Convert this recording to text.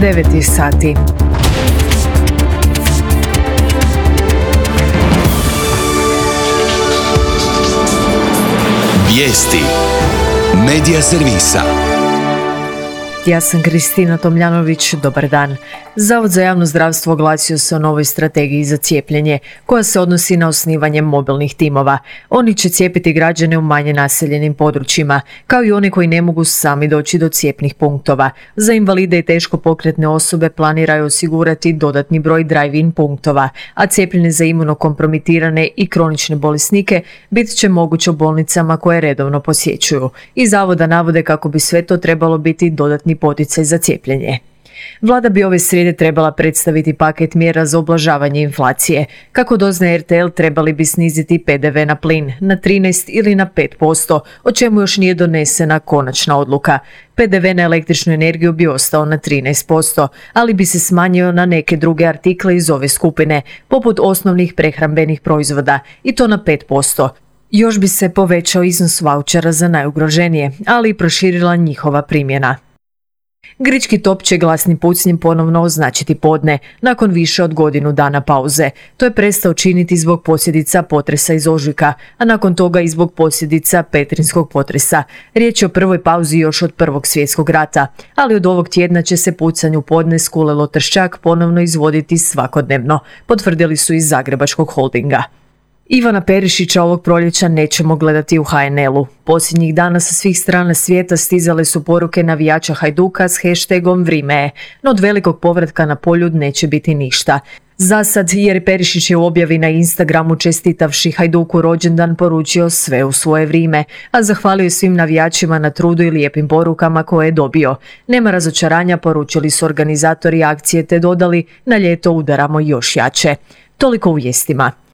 9 sati. Vijesti Medija servisa. Ja sam Kristina Tomljanović, dobar dan. Zavod za javno zdravstvo oglasio se o novoj strategiji za cijepljenje, koja se odnosi na osnivanje mobilnih timova. Oni će cijepiti građane u manje naseljenim područjima, kao i one koji ne mogu sami doći do cijepnih punktova. Za invalide i teško pokretne osobe planiraju osigurati dodatni broj drive-in punktova, a cijepljenje za imunokompromitirane i kronične bolesnike bit će moguće u bolnicama koje redovno posjećuju. Iz zavoda navode kako bi sve to trebalo biti dodatni poticaj za cijepljenje. Vlada bi ove srijede trebala predstaviti paket mjera za ublažavanje inflacije. Kako doznaje RTL, trebali bi sniziti PDV na plin na 13 ili na 5%, o čemu još nije donesena konačna odluka. PDV na električnu energiju bi ostao na 13%, ali bi se smanjio na neke druge artikle iz ove skupine, poput osnovnih prehrambenih proizvoda, i to na 5%. Još bi se povećao iznos vaučera za najugroženije, ali i proširila njihova primjena. Grčki top će glasnim pucnjem ponovno označiti podne, nakon više od godinu dana pauze. To je prestao činiti zbog posljedica potresa iz ožujka, a nakon toga i zbog posljedica petrinskog potresa. Riječ je o prvoj pauzi još od Prvog svjetskog rata, ali od ovog tjedna će se pucanj u podne s Kule Trščak ponovno izvoditi svakodnevno, potvrdili su iz Zagrebačkog holdinga. Ivana Perišića ovog proljeća nećemo gledati u HNL-u. Posljednjih dana sa svih strana svijeta stizale su poruke navijača Hajduka s hashtagom Vrime, no od velikog povratka na Poljud neće biti ništa. Zasad, jer Perišić je u objavi na Instagramu čestitavši Hajduku rođendan poručio sve u svoje vrijeme, a zahvalio svim navijačima na trudu i lijepim porukama koje je dobio. Nema razočaranja, poručili su organizatori akcije te dodali, na ljeto udaramo još jače. Toliko u vijestima.